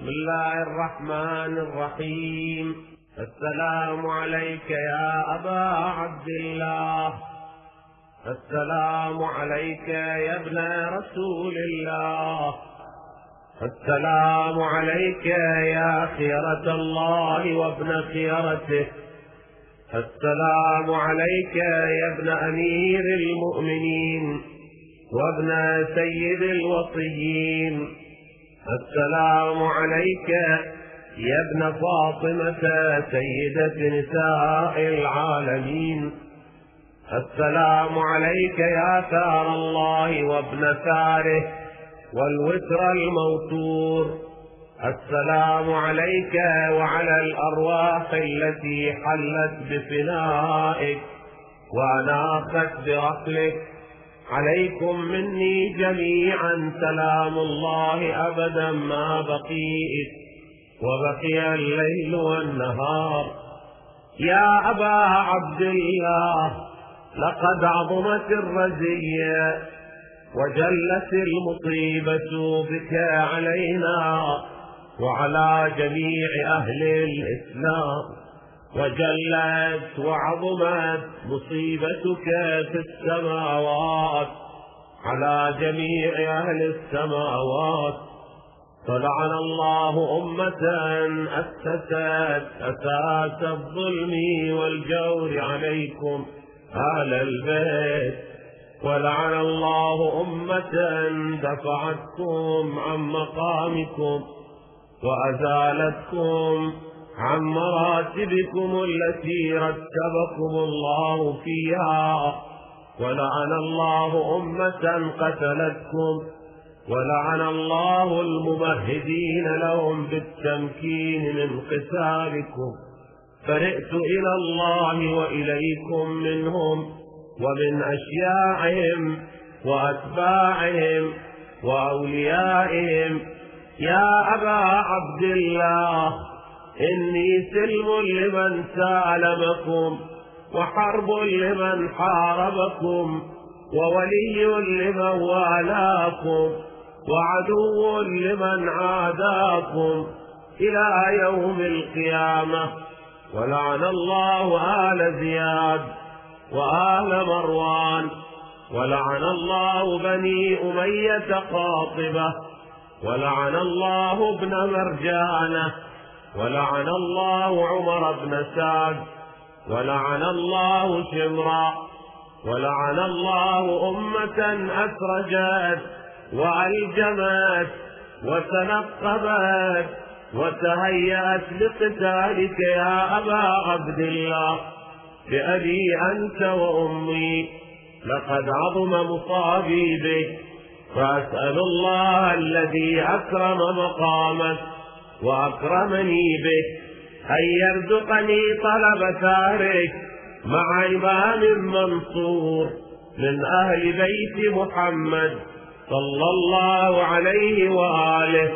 بسم الله الرحمن الرحيم. السلام عليك يا أبا عبد الله، السلام عليك يا ابن رسول الله، السلام عليك يا خيرة الله وابن خيرته، السلام عليك يا ابن أمير المؤمنين وابن سيد الوصيين، السلام عليك يا ابن فاطمة سيدة نساء العالمين، السلام عليك يا ثار الله وابن ثاره والوتر الموتور، السلام عليك وعلى الأرواح التي حلت بفنائك وأناخت برحلك، عليكم مني جميعا سلام الله أبدا ما بقيت وبقي الليل والنهار. يا أبا عبد الله، لقد عظمت الرزية وجلت المصيبة بك علينا وعلى جميع أهل الإسلام، وجلت وعظمت مصيبتك في السماوات على جميع أهل السماوات. فلعن الله أمة أسست أساس الظلم والجور عليكم أهل البيت، ولعن الله أمة دفعتكم عن مقامكم وأزالتكم عن مراتبكم التي رتبكم الله فيها، ولعن الله أمة قتلتكم، ولعن الله الممهدين لهم بالتمكين من قتالكم. فرئت إلى الله وإليكم منهم ومن أشياعهم وأتباعهم وأوليائهم. يا أبا عبد الله، إني سلم لمن سالمكم، وحرب لمن حاربكم، وولي لمن والاكم، وعدو لمن عاداكم إلى يوم القيامة. ولعن الله آل زياد وآل مروان، ولعن الله بني أمية قاطبة، ولعن الله ابن مرجانة، ولعن الله عمر بن سعد، ولعن الله شمرا، ولعن الله أمة أسرجت وألجمت وتنقبت وتهيأت لقتالك يا أبا عبد الله. بأبي أنت وأمي لقد عظم مصابي بك، فأسأل الله الذي أكرم مقامك وأكرمني بك أن يرزقني طلب ثارك مع إمام منصور من أهل بيت محمد صلى الله عليه وآله.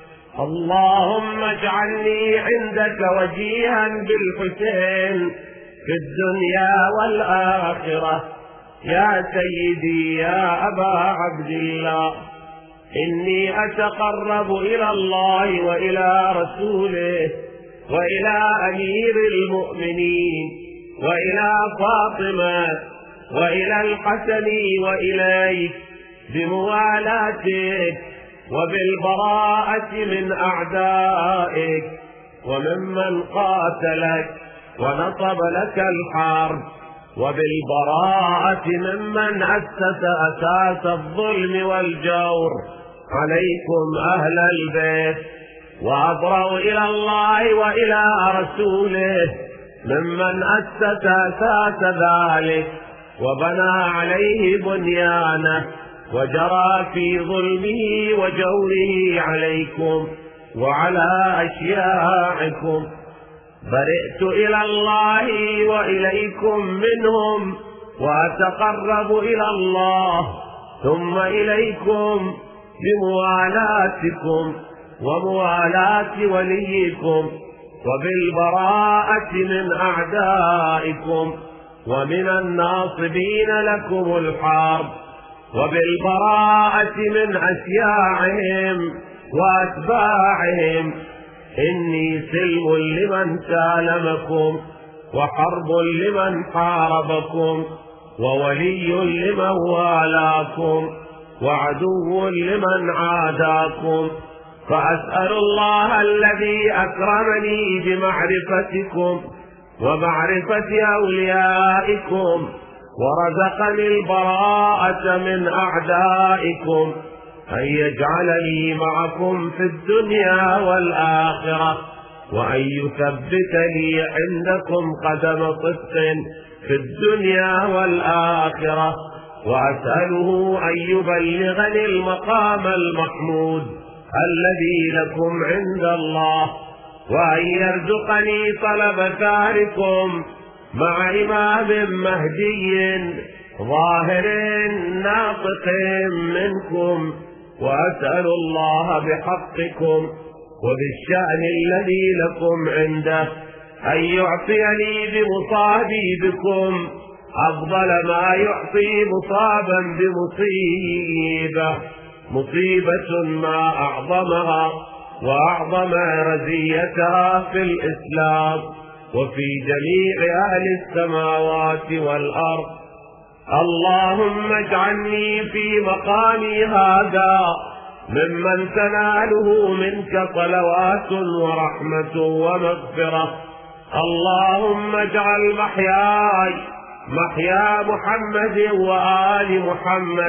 اللهم اجعلني عندك وجيها بالحسين في الدنيا والآخرة. يا سيدي يا أبا عبد الله، إني أتقرب إلى الله وإلى رسوله وإلى أمير المؤمنين وإلى فاطمة وإلى الحسن وإليك بموالاتك وبالبراءة من أعدائك وممن قاتلك ونصب لك الحرب، وبالبراءة ممن أسس أساس الظلم والجور عليكم أهل البيت. وأبرأ إلى الله وإلى رسوله ممن أسس أساس ذلك وبنى عليه بنيانه وجرى في ظلمه وجوره عليكم وعلى أشياعكم. برئت إلى الله وإليكم منهم، وأتقرب إلى الله ثم إليكم بموالاتكم وموالاة وليكم وبالبراءة من أعدائكم ومن الناصبين لكم الحرب وبالبراءة من أشياعهم وأتباعهم. إني سلم لمن سالمكم، وحرب لمن حاربكم، وولي لمن والاكم، وعدو لمن عاداكم. فأسأل الله الذي أكرمني بمعرفتكم ومعرفة أوليائكم ورزقني البراءة من أعدائكم أن يجعلني معكم في الدنيا والآخرة، وأن يثبت لي عندكم قدم صدق في الدنيا والآخرة. وأسأله أن يبلغني المقام المحمود الذي لكم عند الله، وأن يرزقني طلب ثاركم مع إمام مهدي ظاهر ناطق منكم. وأسأل الله بحقكم وبالشأن الذي لكم عنده أن يعطيني بمصابي بكم أفضل ما يعطي مصابا مصيبة ما أعظمها وأعظم رزيتها في الإسلام وفي جميع أهل السماوات والأرض. اللهم اجعلني في مقامي هذا ممن تناله منك صلوات ورحمة ومغفرة. اللهم اجعل محياي محيا محمد وآل محمد،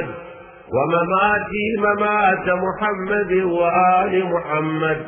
ومماتي ممات محمد وآل محمد.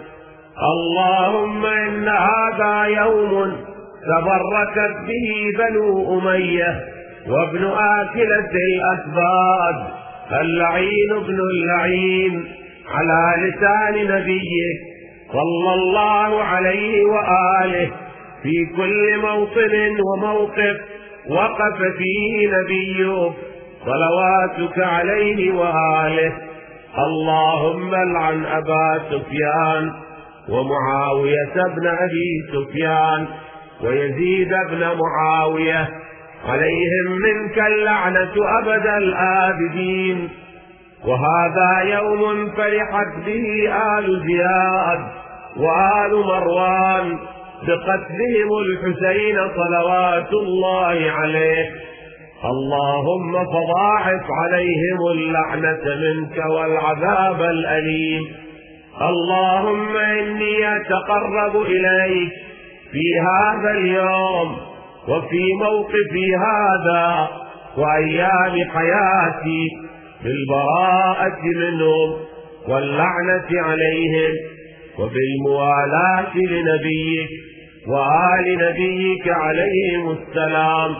اللهم إن هذا يوم تبركت به بنو أمية وابن آكلة الأسباد اللعين ابن اللعين على لسان نبيه صلى الله عليه وآله في كل موطن وموقف وقف فيه نبيك صلواتك عليه وآله. اللهم العن أبا سفيان ومعاوية بن أبي سفيان ويزيد بن معاوية، عليهم منك اللعنة أبد الآبدين. وهذا يوم فرحت به آل زياد وآل مروان بقتلهم الحسين صلوات الله عليه. اللهم فضاعف عليهم اللعنة منك والعذاب الأليم. اللهم إني أتقرب إليك في هذا اليوم وفي موقفي هذا وأيام حياتي بالبراءة منهم واللعنة عليهم وبالموالاة لنبيك وآل نبيك عليهم السلام.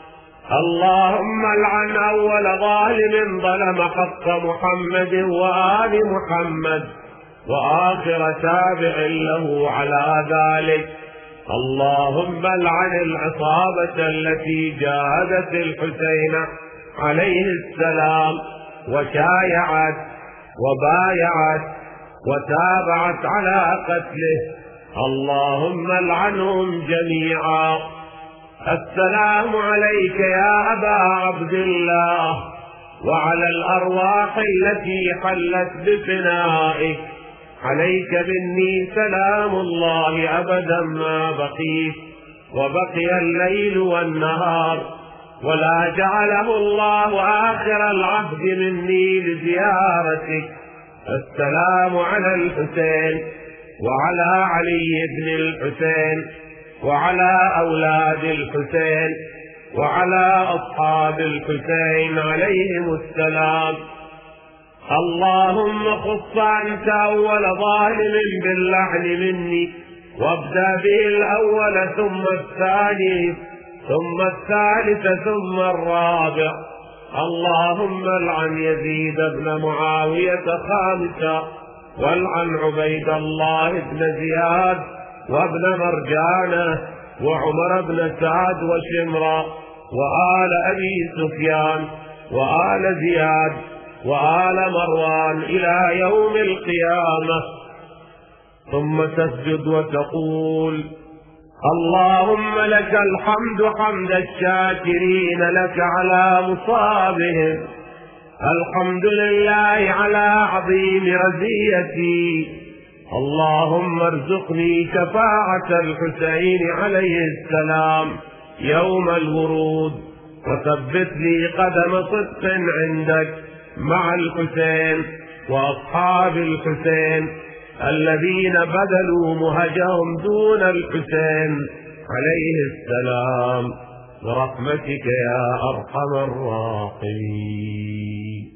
اللهم العن أول ظالم ظلم حق محمد وآل محمد وآخر تابع له على ذلك. اللهم العن العصابة التي جاهدت الحسين عليه السلام وشايعت وبايعت وتابعت على قتله. اللهم العنهم جميعا. السلام عليك يا أبا عبد الله وعلى الأرواح التي حلت بفنائك. عليك مني سلام الله أبدا ما بقيت وبقي الليل والنهار، ولا جعله الله آخر العهد مني لزيارتك. السلام على الحسين وعلى علي بن الحسين وعلى أولاد الحسين وعلى أصحاب الحسين عليهم السلام. اللهم خص أنت أول ظالم باللعن مني، وابدأ به الأول ثم الثاني ثم الثالث ثم الرابع. اللهم العن يزيد بن معاوية خامسا، والعن عبيد الله بن زياد وابن مرجانة وعمر بن سعد وشمرا وآل أبي سفيان وآل زياد وآل مروان إلى يوم القيامة. ثم تسجد وتقول: اللهم لك الحمد حمد الشاكرين لك على مصابهم، الحمد لله على عظيم رزيتي. اللهم ارزقني شفاعة الحسين عليه السلام يوم الورود، وثبت لي قدم صدق عندك مع الحسين وأصحاب الحسين الذين بذلوا مهجهم دون الحسين عليه السلام، برحمتك يا أرحم الراحمين.